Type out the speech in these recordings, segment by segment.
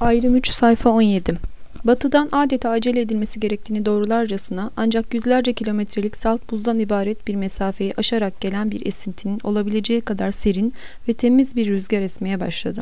Ayrım 3 sayfa 17. Batıdan adeta acele edilmesi gerektiğini doğrularcasına ancak yüzlerce kilometrelik salt buzdan ibaret bir mesafeyi aşarak gelen bir esintinin olabileceği kadar serin ve temiz bir rüzgar esmeye başladı.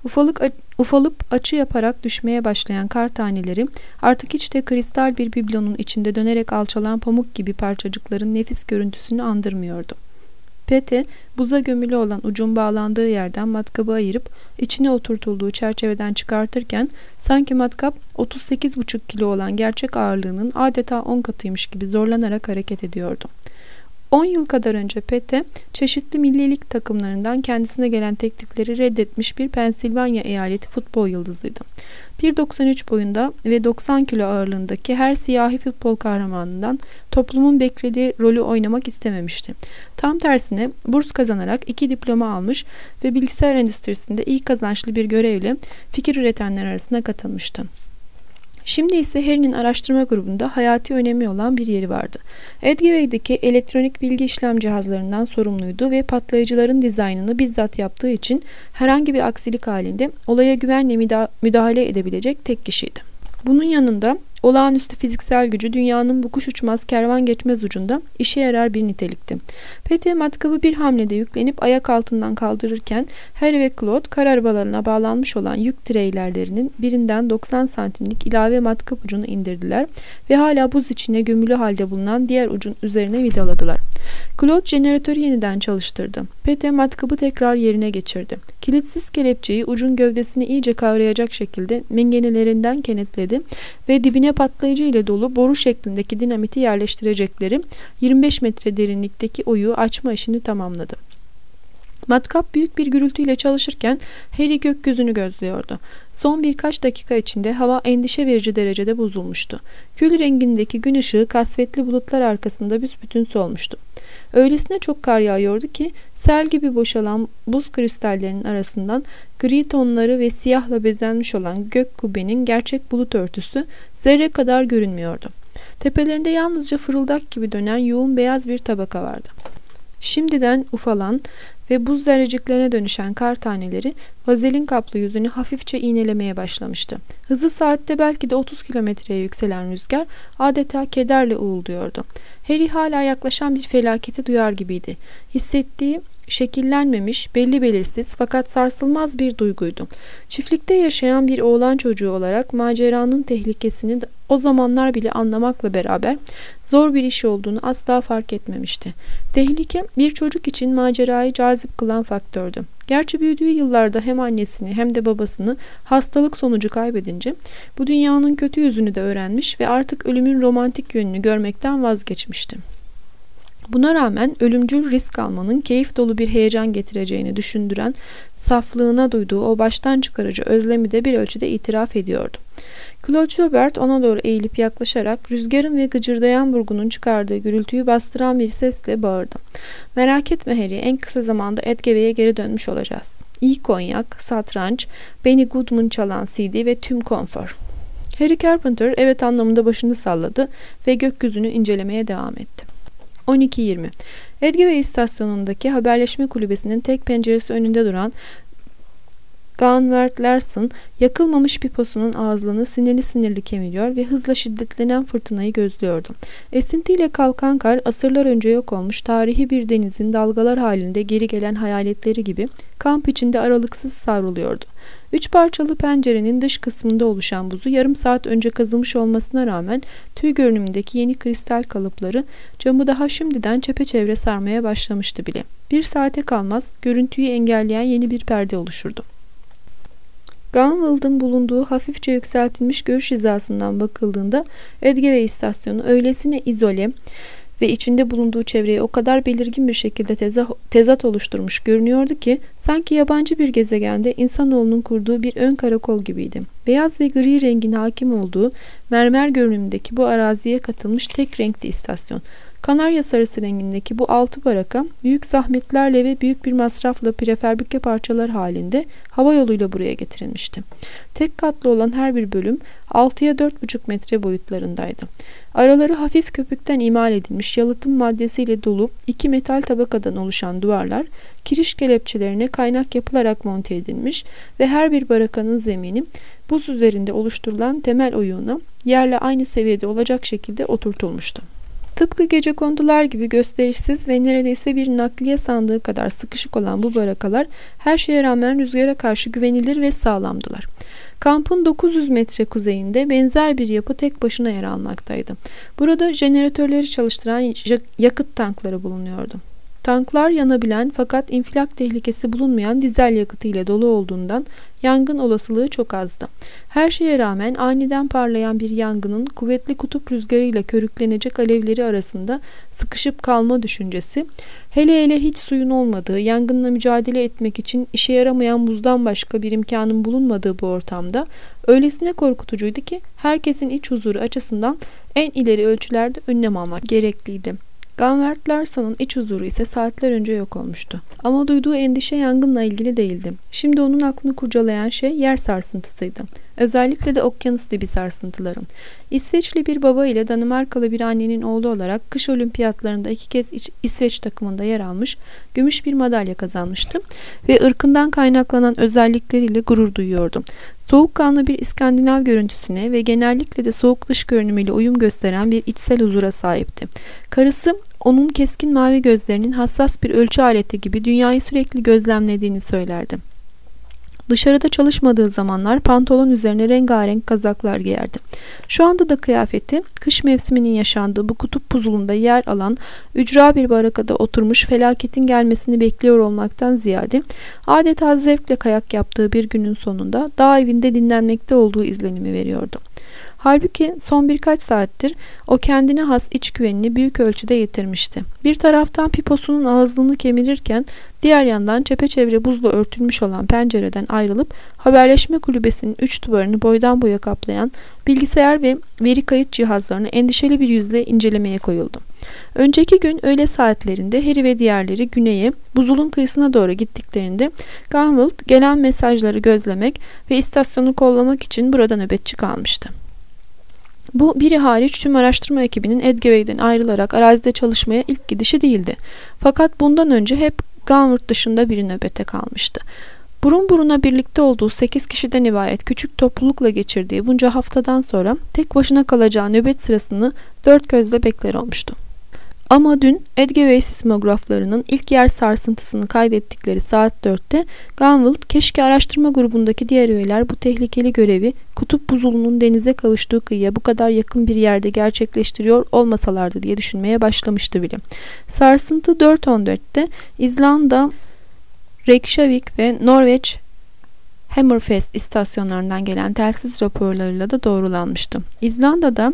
Ufalıp açı yaparak düşmeye başlayan kar taneleri artık hiç de kristal bir biblonun içinde dönerek alçalan pamuk gibi parçacıkların nefis görüntüsünü andırmıyordu. Pete, buza gömülü olan ucun bağlandığı yerden matkabı ayırıp içine oturtulduğu çerçeveden çıkartırken sanki matkap 38,5 kilo olan gerçek ağırlığının adeta 10 katıymış gibi zorlanarak hareket ediyordu. 10 yıl kadar önce Pete, çeşitli millilik takımlarından kendisine gelen teklifleri reddetmiş bir Pensilvanya eyaleti futbol yıldızıydı. 1,93 boyunda ve 90 kilo ağırlığındaki her siyahi futbol kahramanından toplumun beklediği rolü oynamak istememişti. Tam tersine burs kazanarak 2 diploma almış ve bilgisayar endüstrisinde iyi kazançlı bir görevle fikir üretenler arasına katılmıştı. Şimdi ise Harry'nin araştırma grubunda hayati önemi olan bir yeri vardı. Edgeway'deki elektronik bilgi işlem cihazlarından sorumluydu ve patlayıcıların dizaynını bizzat yaptığı için herhangi bir aksilik halinde olaya güvenle müdahale edebilecek tek kişiydi. Bunun yanında olağanüstü fiziksel gücü dünyanın bu kuş uçmaz kervan geçmez ucunda işe yarar bir nitelikti. Pete matkabı bir hamlede yüklenip ayak altından kaldırırken Harry ve Claude kar arabalarına bağlanmış olan yük treylerlerinin birinden 90 santimlik ilave matkap ucunu indirdiler ve hala buz içine gömülü halde bulunan diğer ucun üzerine vidaladılar. Claude jeneratörü yeniden çalıştırdı. Pete matkabı tekrar yerine geçirdi. Kilitsiz kelepçeyi ucun gövdesini iyice kavrayacak şekilde mengenelerinden kenetledi ve dibine patlayıcı ile dolu boru şeklindeki dinamiti yerleştirecekleri 25 metre derinlikteki oyuğu açma işini tamamladı. Matkap büyük bir gürültüyle çalışırken Harry gökyüzünü gözlüyordu. Son birkaç dakika içinde hava endişe verici derecede bozulmuştu. Kül rengindeki gün ışığı kasvetli bulutlar arkasında büsbütün solmuştu. Öylesine çok kar yağıyordu ki sel gibi boşalan buz kristallerinin arasından gri tonları ve siyahla bezenmiş olan gök kubbenin gerçek bulut örtüsü zerre kadar görünmüyordu. Tepelerinde yalnızca fırıldak gibi dönen yoğun beyaz bir tabaka vardı. Şimdiden ufalan ve buz zerreciklerine dönüşen kar taneleri vazelin kaplı yüzünü hafifçe iğnelemeye başlamıştı. Hızı saatte belki de 30 kilometreye yükselen rüzgar adeta kederle uğulduyordu. Harry hala yaklaşan bir felaketi duyar gibiydi. Hissettiği şekillenmemiş, belli belirsiz fakat sarsılmaz bir duyguydu. Çiftlikte yaşayan bir oğlan çocuğu olarak maceranın tehlikesini o zamanlar bile anlamakla beraber zor bir iş olduğunu asla fark etmemişti. Tehlike bir çocuk için macerayı cazip kılan faktördü. Gerçi büyüdüğü yıllarda hem annesini hem de babasını hastalık sonucu kaybedince bu dünyanın kötü yüzünü de öğrenmiş ve artık ölümün romantik yönünü görmekten vazgeçmişti. Buna rağmen ölümcül risk almanın keyif dolu bir heyecan getireceğini düşündüren saflığına duyduğu o baştan çıkarıcı özlemi de bir ölçüde itiraf ediyordu. Claude Joubert ona doğru eğilip yaklaşarak rüzgarın ve gıcırdayan burgunun çıkardığı gürültüyü bastıran bir sesle bağırdı. "Merak etme Harry, en kısa zamanda Edgeway'e geri dönmüş olacağız. İyi konyak, satranç, Benny Goodman çalan CD ve tüm konfor." Harry Carpenter evet anlamında başını salladı ve gökyüzünü incelemeye devam etti. 12:20. Edgeway istasyonundaki haberleşme kulübesinin tek penceresi önünde duran Gunvald Larson yakılmamış piposunun ağızlığını sinirli sinirli kemiriyor ve hızla şiddetlenen fırtınayı gözlüyordu. Esintiyle kalkan kar asırlar önce yok olmuş tarihi bir denizin dalgalar halinde geri gelen hayaletleri gibi kamp içinde aralıksız savruluyordu. 3 parçalı pencerenin dış kısmında oluşan buzu yarım saat önce kazılmış olmasına rağmen tüy görünümündeki yeni kristal kalıpları camı daha şimdiden çepeçevre sarmaya başlamıştı bile. Bir saate kalmaz görüntüyü engelleyen yeni bir perde oluşurdu. Gunvald'ın bulunduğu hafifçe yükseltilmiş görüş hizasından bakıldığında Edgeway istasyonu öylesine izole ve içinde bulunduğu çevreye o kadar belirgin bir şekilde tezat oluşturmuş görünüyordu ki sanki yabancı bir gezegende insanoğlunun kurduğu bir ön karakol gibiydi. Beyaz ve gri rengin hakim olduğu mermer görünümündeki bu araziye katılmış tek renkli istasyon. Kanarya sarısı rengindeki bu 6 baraka büyük zahmetlerle ve büyük bir masrafla prefabrike parçalar halinde hava yoluyla buraya getirilmişti. Tek katlı olan her bir bölüm 6'ya 4,5 metre boyutlarındaydı. Araları hafif köpükten imal edilmiş yalıtım maddesiyle dolu 2 metal tabakadan oluşan duvarlar kiriş kelepçelerine kaynak yapılarak monte edilmiş ve her bir barakanın zemini buz üzerinde oluşturulan temel oyuğuna yerle aynı seviyede olacak şekilde oturtulmuştu. Tıpkı gecekondular gibi gösterişsiz ve neredeyse bir nakliye sandığı kadar sıkışık olan bu barakalar her şeye rağmen rüzgara karşı güvenilir ve sağlamdılar. Kampın 900 metre kuzeyinde benzer bir yapı tek başına yer almaktaydı. Burada jeneratörleri çalıştıran yakıt tankları bulunuyordu. Tanklar yanabilen fakat infilak tehlikesi bulunmayan dizel yakıtı ile dolu olduğundan yangın olasılığı çok azdı. Her şeye rağmen aniden parlayan bir yangının kuvvetli kutup rüzgarıyla körüklenecek alevleri arasında sıkışıp kalma düşüncesi, hele hele hiç suyun olmadığı, yangınla mücadele etmek için işe yaramayan buzdan başka bir imkanın bulunmadığı bu ortamda öylesine korkutucuydu ki herkesin iç huzuru açısından en ileri ölçülerde önlem almak gerekliydi. Gunvald Larsson'un iç huzuru ise saatler önce yok olmuştu. Ama duyduğu endişe yangınla ilgili değildi. Şimdi onun aklını kurcalayan şey yer sarsıntısıydı. Özellikle de okyanus dibi sarsıntıları. İsveçli bir baba ile Danimarkalı bir annenin oğlu olarak kış olimpiyatlarında 2 kez İsveç takımında yer almış, gümüş bir madalya kazanmıştı ve ırkından kaynaklanan özellikleriyle gurur duyuyordu. Soğukkanlı bir İskandinav görüntüsüne ve genellikle de soğuk dış görünümüyle uyum gösteren bir içsel huzura sahipti. Karısı onun keskin mavi gözlerinin hassas bir ölçü aleti gibi dünyayı sürekli gözlemlediğini söylerdi. Dışarıda çalışmadığı zamanlar pantolon üzerine rengarenk kazaklar giyerdi. Şu anda da kıyafeti kış mevsiminin yaşandığı bu kutup buzulunda yer alan ücra bir barakada oturmuş felaketin gelmesini bekliyor olmaktan ziyade adeta zevkle kayak yaptığı bir günün sonunda dağ evinde dinlenmekte olduğu izlenimi veriyordu. Halbuki son birkaç saattir o kendine has içgüvenini büyük ölçüde yitirmişti. Bir taraftan piposunun ağızlığını kemirirken diğer yandan çepeçevre buzla örtülmüş olan pencereden ayrılıp haberleşme kulübesinin 3 duvarını boydan boya kaplayan bilgisayar ve veri kayıt cihazlarını endişeli bir yüzle incelemeye koyuldu. Önceki gün öğle saatlerinde Harry ve diğerleri güneye, buzulun kıyısına doğru gittiklerinde Gunvald gelen mesajları gözlemek ve istasyonu kollamak için burada nöbetçi kalmıştı. Bu biri hariç tüm araştırma ekibinin Edgeway'den ayrılarak arazide çalışmaya ilk gidişi değildi. Fakat bundan önce hep Gunvald dışında biri nöbete kalmıştı. Burun buruna birlikte olduğu 8 kişiden ibaret küçük toplulukla geçirdiği bunca haftadan sonra tek başına kalacağı nöbet sırasını dört gözle bekler olmuştu. Ama dün Edgeway sismograflarının ilk yer sarsıntısını kaydettikleri saat 4'te Gunvald keşke araştırma grubundaki diğer üyeler bu tehlikeli görevi kutup buzulunun denize kavuştuğu kıyıya bu kadar yakın bir yerde gerçekleştiriyor olmasalardı diye düşünmeye başlamıştı bile. Sarsıntı 4.14'te İzlanda, Reykjavik ve Norveç Hammerfest istasyonlarından gelen telsiz raporlarıyla da doğrulanmıştı. İzlanda'da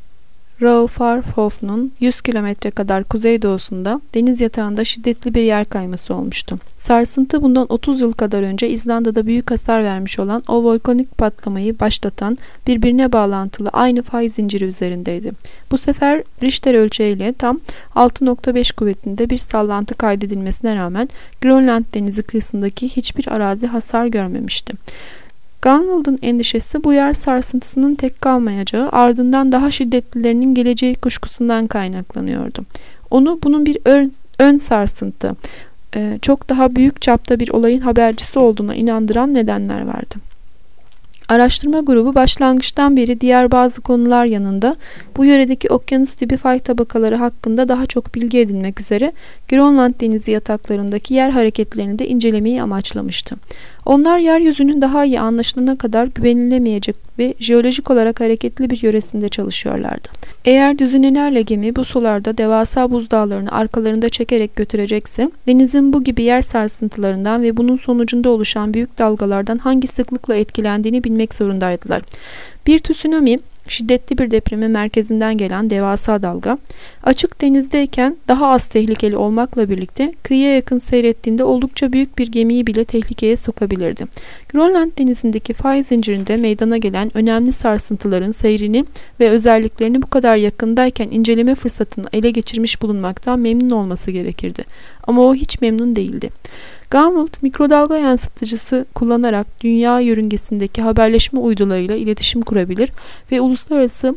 Raufarhofn'un 100 kilometre kadar kuzeydoğusunda deniz yatağında şiddetli bir yer kayması olmuştu. Sarsıntı bundan 30 yıl kadar önce İzlanda'da büyük hasar vermiş olan o volkanik patlamayı başlatan birbirine bağlantılı aynı fay zinciri üzerindeydi. Bu sefer Richter ölçeğiyle tam 6.5 kuvvetinde bir sallantı kaydedilmesine rağmen Grönland denizi kıyısındaki hiçbir arazi hasar görmemişti. Gunvald'ın endişesi bu yer sarsıntısının tek kalmayacağı, ardından daha şiddetlilerinin geleceği kuşkusundan kaynaklanıyordu. Onu bunun bir ön sarsıntı, çok daha büyük çapta bir olayın habercisi olduğuna inandıran nedenler vardı. Araştırma grubu başlangıçtan beri diğer bazı konular yanında bu yöredeki okyanus dibi fay tabakaları hakkında daha çok bilgi edinmek üzere Grönland denizi yataklarındaki yer hareketlerini de incelemeyi amaçlamıştı. Onlar yeryüzünün daha iyi anlaşılana kadar güvenilemeyecek ve jeolojik olarak hareketli bir yöresinde çalışıyorlardı. Eğer düzinelerle gemi bu sularda devasa buzdağlarını arkalarında çekerek götürecekse, denizin bu gibi yer sarsıntılarından ve bunun sonucunda oluşan büyük dalgalardan hangi sıklıkla etkilendiğini bilmek zorundaydılar. Bir tsunami, şiddetli bir depremin merkezinden gelen devasa dalga, açık denizdeyken daha az tehlikeli olmakla birlikte kıyıya yakın seyrettiğinde oldukça büyük bir gemiyi bile tehlikeye sokabilirdi. Grönland denizindeki fay zincirinde meydana gelen önemli sarsıntıların seyrini ve özelliklerini bu kadar yakındayken inceleme fırsatını ele geçirmiş bulunmaktan memnun olması gerekirdi. Ama o hiç memnun değildi. Gamult, mikrodalga yansıtıcısı kullanarak dünya yörüngesindeki haberleşme uydularıyla iletişim kurabilir ve uluslararası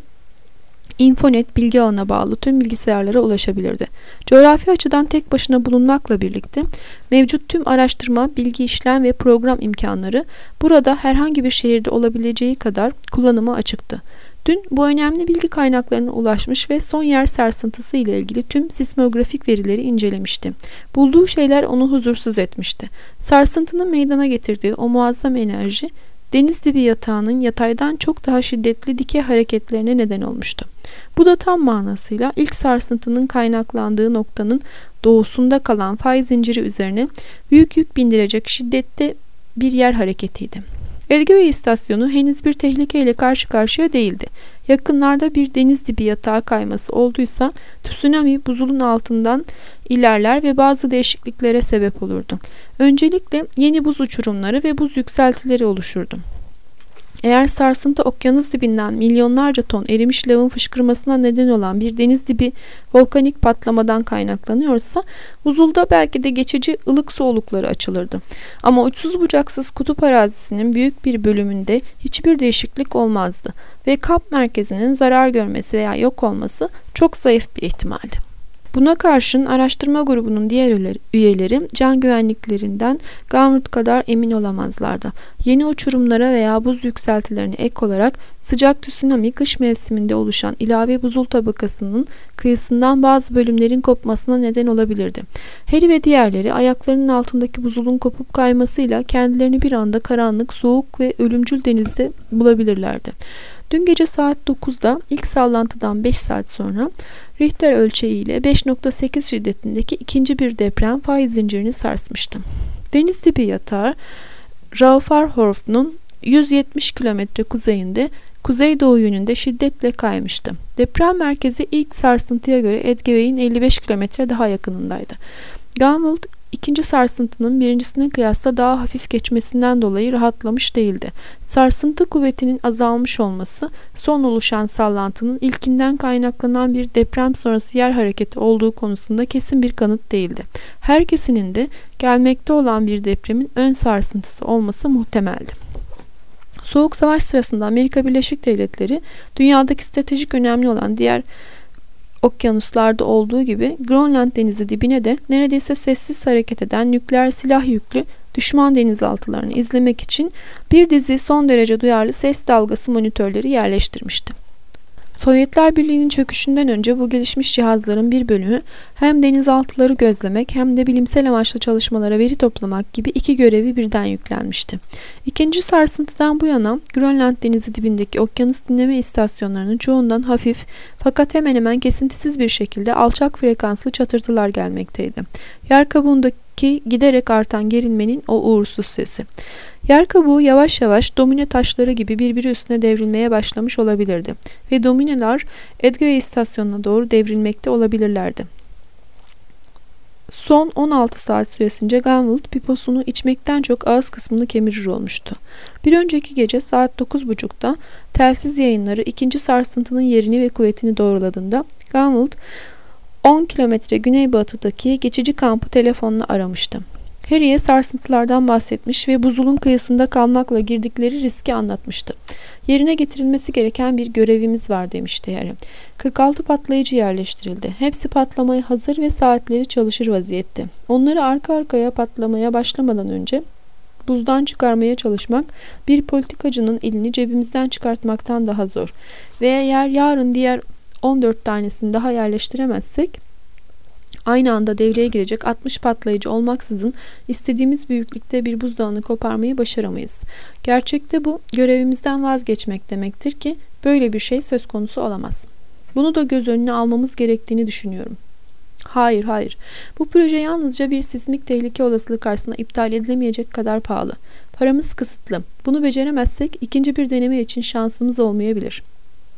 Infonet bilgi ağına bağlı tüm bilgisayarlara ulaşabilirdi. Coğrafi açıdan tek başına bulunmakla birlikte mevcut tüm araştırma, bilgi işlem ve program imkanları burada herhangi bir şehirde olabileceği kadar kullanıma açıktı. Dün bu önemli bilgi kaynaklarına ulaşmış ve son yer sarsıntısı ile ilgili tüm sismografik verileri incelemişti. Bulduğu şeyler onu huzursuz etmişti. Sarsıntının meydana getirdiği o muazzam enerji, deniz dibi yatağının yataydan çok daha şiddetli dikey hareketlerine neden olmuştu. Bu da tam manasıyla ilk sarsıntının kaynaklandığı noktanın doğusunda kalan fay zinciri üzerine büyük yük bindirecek şiddette bir yer hareketiydi. Edgeway istasyonu henüz bir tehlikeyle karşı karşıya değildi. Yakınlarda bir deniz dibi yatağı kayması olduysa tsunami buzulun altından ilerler ve bazı değişikliklere sebep olurdu. Öncelikle yeni buz uçurumları ve buz yükseltileri oluşurdu. Eğer sarsıntı okyanus dibinden milyonlarca ton erimiş lavın fışkırmasına neden olan bir deniz dibi volkanik patlamadan kaynaklanıyorsa buzulda belki de geçici ılık su olukları açılırdı. Ama uçsuz bucaksız kutup arazisinin büyük bir bölümünde hiçbir değişiklik olmazdı ve kap merkezinin zarar görmesi veya yok olması çok zayıf bir ihtimaldi. Buna karşın araştırma grubunun diğer üyeleri can güvenliklerinden Gamult kadar emin olamazlardı. Yeni uçurumlara veya buz yükseltilerine ek olarak sıcak tsunami kış mevsiminde oluşan ilave buzul tabakasının kıyısından bazı bölümlerin kopmasına neden olabilirdi. Harry ve diğerleri ayaklarının altındaki buzulun kopup kaymasıyla kendilerini bir anda karanlık, soğuk ve ölümcül denizde bulabilirlerdi. Dün gece saat 9'da ilk sallantıdan 5 saat sonra Richter ölçeğiyle 5.8 şiddetindeki ikinci bir deprem fay zincirini sarsmıştı. Deniz dibi yatağı Raufarhof'un 170 kilometre kuzeyinde kuzeydoğu yönünde şiddetle kaymıştı. Deprem merkezi ilk sarsıntıya göre Edgeway'in 55 kilometre daha yakınındaydı. Gamult ikinci sarsıntının birincisine kıyasla daha hafif geçmesinden dolayı rahatlamış değildi. Sarsıntı kuvvetinin azalmış olması, son oluşan sallantının ilkinden kaynaklanan bir deprem sonrası yer hareketi olduğu konusunda kesin bir kanıt değildi. Herkesinin de gelmekte olan bir depremin ön sarsıntısı olması muhtemeldi. Soğuk Savaş sırasında Amerika Birleşik Devletleri, dünyadaki stratejik önemli olan diğer okyanuslarda olduğu gibi Grönland denizi dibine de neredeyse sessiz hareket eden nükleer silah yüklü düşman denizaltılarını izlemek için bir dizi son derece duyarlı ses dalgası monitörleri yerleştirmişti. Sovyetler Birliği'nin çöküşünden önce bu gelişmiş cihazların bir bölümü hem denizaltıları gözlemek hem de bilimsel amaçlı çalışmalara veri toplamak gibi iki görevi birden yüklenmişti. İkinci sarsıntıdan bu yana Grönland denizi dibindeki okyanus dinleme istasyonlarının çoğundan hafif fakat hemen hemen kesintisiz bir şekilde alçak frekanslı çatırtılar gelmekteydi. Yer kabuğundaki giderek artan gerilmenin o uğursuz sesi. Yer kabuğu yavaş yavaş domine taşları gibi birbiri üstüne devrilmeye başlamış olabilirdi ve domineler Edgeway istasyonuna doğru devrilmekte olabilirlerdi. Son 16 saat süresince Gamult piposunu içmekten çok ağız kısmını kemirir olmuştu. Bir önceki gece saat 9.30'da telsiz yayınları ikinci sarsıntının yerini ve kuvvetini doğruladığında Gamult 10 kilometre güneybatıdaki geçici kampı telefonla aramıştı. Harry'e sarsıntılardan bahsetmiş ve buzulun kıyısında kalmakla girdikleri riski anlatmıştı. Yerine getirilmesi gereken bir görevimiz var demişti Harry. 46 patlayıcı yerleştirildi. Hepsi patlamaya hazır ve saatleri çalışır vaziyette. Onları arka arkaya patlamaya başlamadan önce buzdan çıkarmaya çalışmak bir politikacının elini cebimizden çıkartmaktan daha zor. Ve eğer yarın diğer 14 tanesini daha yerleştiremezsek aynı anda devreye girecek 60 patlayıcı olmaksızın istediğimiz büyüklükte bir buzdağını koparmayı başaramayız. Gerçekte bu görevimizden vazgeçmek demektir ki böyle bir şey söz konusu olamaz. Bunu da göz önüne almamız gerektiğini düşünüyorum. Hayır. Bu proje yalnızca bir sismik tehlike olasılığı karşısında iptal edilemeyecek kadar pahalı. Paramız kısıtlı. Bunu beceremezsek ikinci bir deneme için şansımız olmayabilir.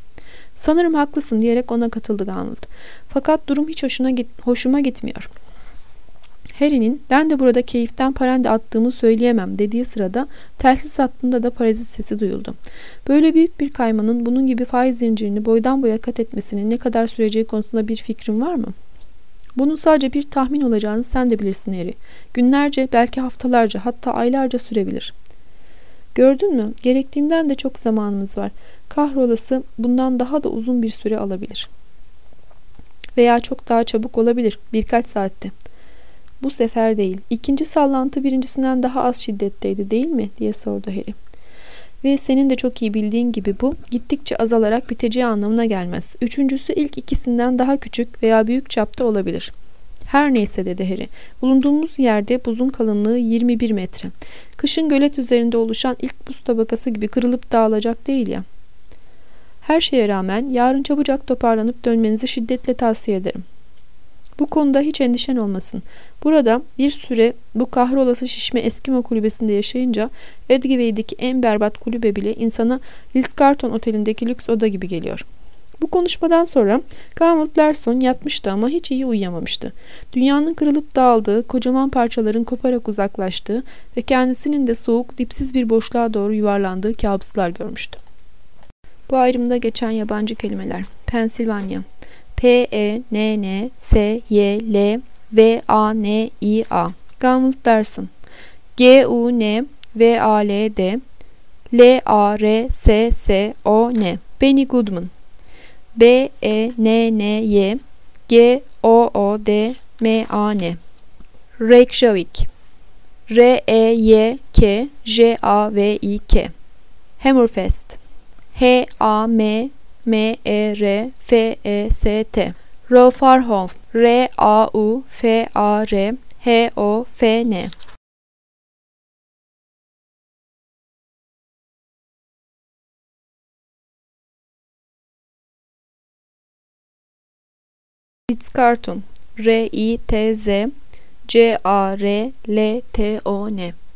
Sanırım haklısın diyerek ona katıldı Gamlet. Fakat durum hiç hoşuma gitmiyor. Harry'nin ben de burada keyiften parende attığımı söyleyemem dediği sırada telsiz hattında da parazit sesi duyuldu. Böyle büyük bir kaymanın bunun gibi faiz zincirini boydan boya kat etmesinin ne kadar süreceği konusunda bir fikrin var mı? Bunun sadece bir tahmin olacağını sen de bilirsin Harry. Günlerce, belki haftalarca, hatta aylarca sürebilir. Gördün mü? Gerektiğinden de çok zamanımız var. Kahrolası bundan daha da uzun bir süre alabilir. Veya çok daha çabuk olabilir. Birkaç saatte. Bu sefer değil. İkinci sallantı birincisinden daha az şiddetteydi değil mi? Diye sordu Harry. Ve senin de çok iyi bildiğin gibi bu gittikçe azalarak biteceği anlamına gelmez. Üçüncüsü ilk ikisinden daha küçük veya büyük çapta olabilir. Her neyse dedi Harry. Bulunduğumuz yerde buzun kalınlığı 21 metre. Kışın gölet üzerinde oluşan ilk buz tabakası gibi kırılıp dağılacak değil ya. Her şeye rağmen yarın çabucak toparlanıp dönmenizi şiddetle tavsiye ederim. Bu konuda hiç endişen olmasın. Burada bir süre bu kahrolası şişme Eskimo kulübesinde yaşayınca Edgeway'deki en berbat kulübe bile insana Ritz-Carlton otelindeki lüks oda gibi geliyor. Bu konuşmadan sonra Gamlet Larson yatmıştı ama hiç iyi uyuyamamıştı. Dünyanın kırılıp dağıldığı, kocaman parçaların koparak uzaklaştığı ve kendisinin de soğuk, dipsiz bir boşluğa doğru yuvarlandığı kabuslar görmüştü. Bu ayrımda geçen yabancı kelimeler: Pensilvanya, Pennsylvania, Gamlet Larson, Gunvalld, Larson, Benny Goodman, Benny Goodman, Reykjavik, Reykjavik, Hammerfest, Hammerfest, Raufarhof, Raufarhofn, Ritz-Carlton, Ritz-Carlton,